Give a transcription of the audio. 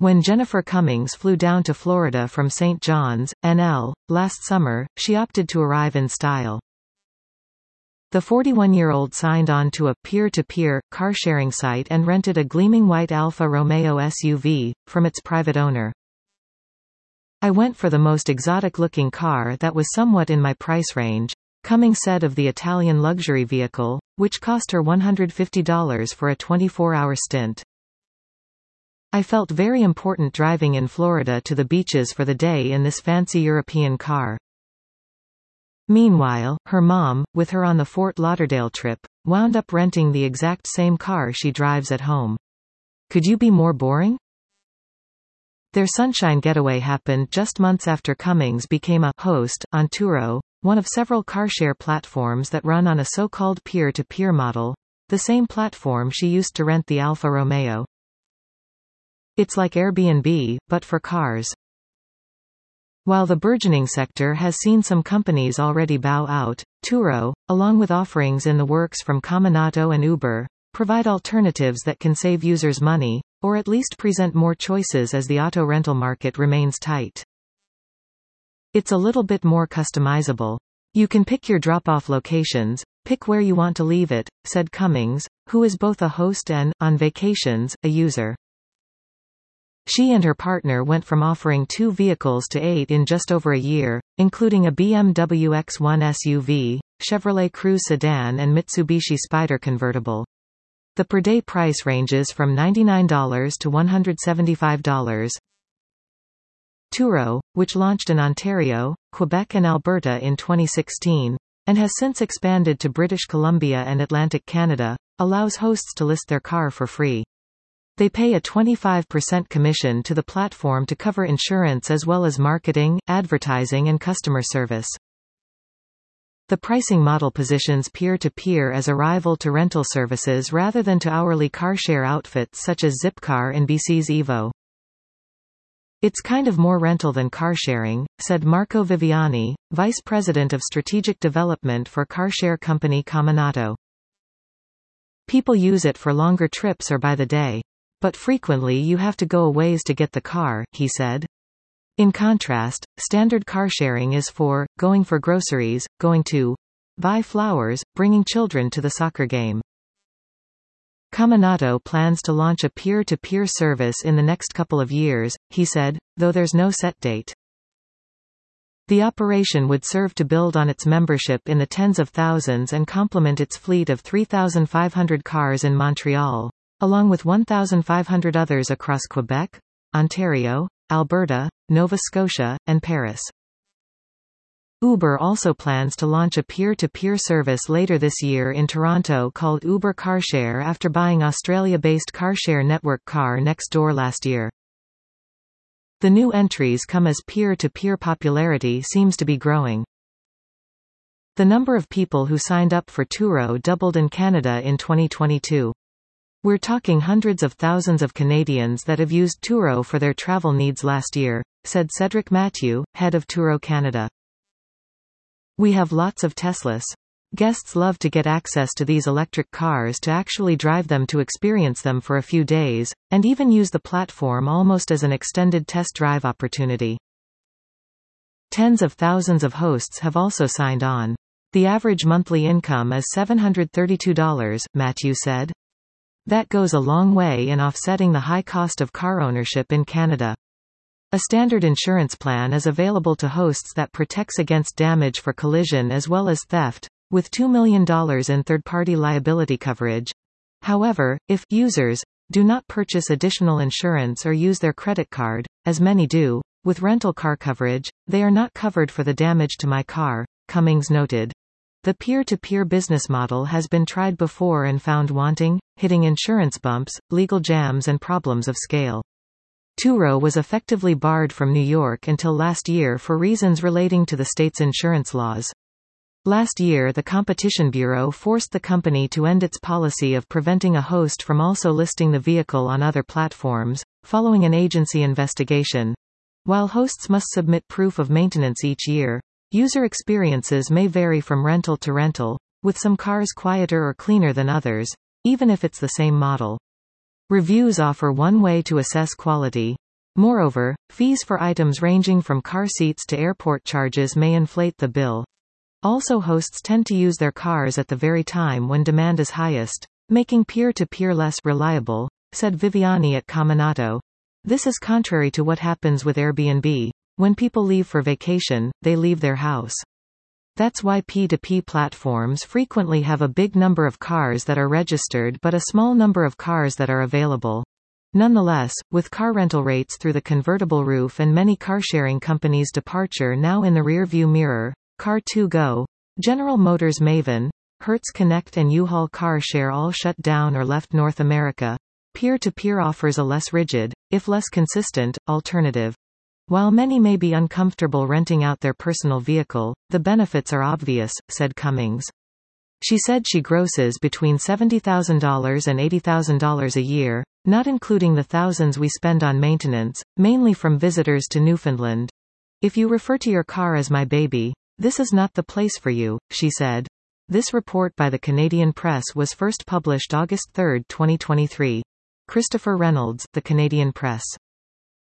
When Jennifer Cummings flew down to Florida from St. John's, NL, last summer, she opted to arrive in style. The 41-year-old signed on to a peer-to-peer car-sharing site and rented a gleaming white Alfa Romeo SUV from its private owner. "I went for the most exotic-looking car that was somewhat in my price range," Cummings said of the Italian luxury vehicle, which cost her $150 for a 24-hour stint. "I felt very important driving in Florida to the beaches for the day in this fancy European car." Meanwhile, her mom, with her on the Fort Lauderdale trip, wound up renting the exact same car she drives at home. Could you be more boring? Their sunshine getaway happened just months after Cummings became a host on Turo, one of several car-share platforms that run on a so-called peer-to-peer model, the same platform she used to rent the Alfa Romeo. "It's like Airbnb, but for cars." While the burgeoning sector has seen some companies already bow out, Turo, along with offerings in the works from Caminato and Uber, provide alternatives that can save users money, or at least present more choices as the auto rental market remains tight. "It's a little bit more customizable. You can pick your drop-off locations, pick where you want to leave it," said Cummings, who is both a host and, on vacations, a user. She and her partner went from offering 2 vehicles to 8 in just over a year, including a BMW X1 SUV, Chevrolet Cruze sedan and Mitsubishi Spyder convertible. The per-day price ranges from $99 to $175. Turo, which launched in Ontario, Quebec and Alberta in 2016, and has since expanded to British Columbia and Atlantic Canada, allows hosts to list their car for free. They pay a 25% commission to the platform to cover insurance as well as marketing, advertising and customer service. The pricing model positions peer-to-peer as a rival to rental services rather than to hourly car-share outfits such as Zipcar and BC's Evo. "It's kind of more rental than car-sharing," said Marco Viviani, Vice President of Strategic Development for car-share company Caminato. "People use it for longer trips or by the day. But frequently you have to go a ways to get the car," he said. In contrast, standard car sharing is for going for groceries, going to buy flowers, bringing children to the soccer game. Caminato plans to launch a peer-to-peer service in the next couple of years, he said, though there's no set date. The operation would serve to build on its membership in the tens of thousands and complement its fleet of 3,500 cars in Montreal, along with 1,500 others across Quebec, Ontario, Alberta, Nova Scotia, and Paris. Uber also plans to launch a peer-to-peer service later this year in Toronto called Uber CarShare after buying Australia-based carshare network Car Next Door last year. The new entries come as peer-to-peer popularity seems to be growing. The number of people who signed up for Turo doubled in Canada in 2022. "We're talking hundreds of thousands of Canadians that have used Turo for their travel needs last year," said Cedric Mathieu, head of Turo Canada. "We have lots of Teslas. Guests love to get access to these electric cars to actually drive them to experience them for a few days, and even use the platform almost as an extended test drive opportunity." Tens of thousands of hosts have also signed on. "The average monthly income is $732, Mathieu said. That goes a long way in offsetting the high cost of car ownership in Canada. A standard insurance plan is available to hosts that protects against damage for collision as well as theft, with $2 million in third-party liability coverage. However, if users do not purchase additional insurance or use their credit card, as many do, with rental car coverage, they are not covered for the damage to my car," Cummings noted. The peer-to-peer business model has been tried before and found wanting, hitting insurance bumps, legal jams and problems of scale. Turo was effectively barred from New York until last year for reasons relating to the state's insurance laws. Last year the Competition Bureau forced the company to end its policy of preventing a host from also listing the vehicle on other platforms, following an agency investigation. While hosts must submit proof of maintenance each year, user experiences may vary from rental to rental, with some cars quieter or cleaner than others, even if it's the same model. Reviews offer one way to assess quality. Moreover, fees for items ranging from car seats to airport charges may inflate the bill. Also, hosts tend to use their cars at the very time when demand is highest, making peer-to-peer less reliable, said Viviani at Caminato. This is contrary to what happens with Airbnb. When people leave for vacation, they leave their house. That's why P2P platforms frequently have a big number of cars that are registered but a small number of cars that are available. Nonetheless, with car rental rates through the convertible roof and many car-sharing companies' departure now in the rear-view mirror, Car2Go, General Motors Maven, Hertz Connect and U-Haul Car Share all shut down or left North America, peer-to-peer offers a less rigid, if less consistent, alternative. While many may be uncomfortable renting out their personal vehicle, the benefits are obvious, said Cummings. She said she grosses between $70,000 and $80,000 a year, not including the thousands we spend on maintenance, mainly from visitors to Newfoundland. If you refer to your car as my baby, this is not the place for you, she said. This report by the Canadian Press was first published August 3, 2023. Christopher Reynolds, The Canadian Press.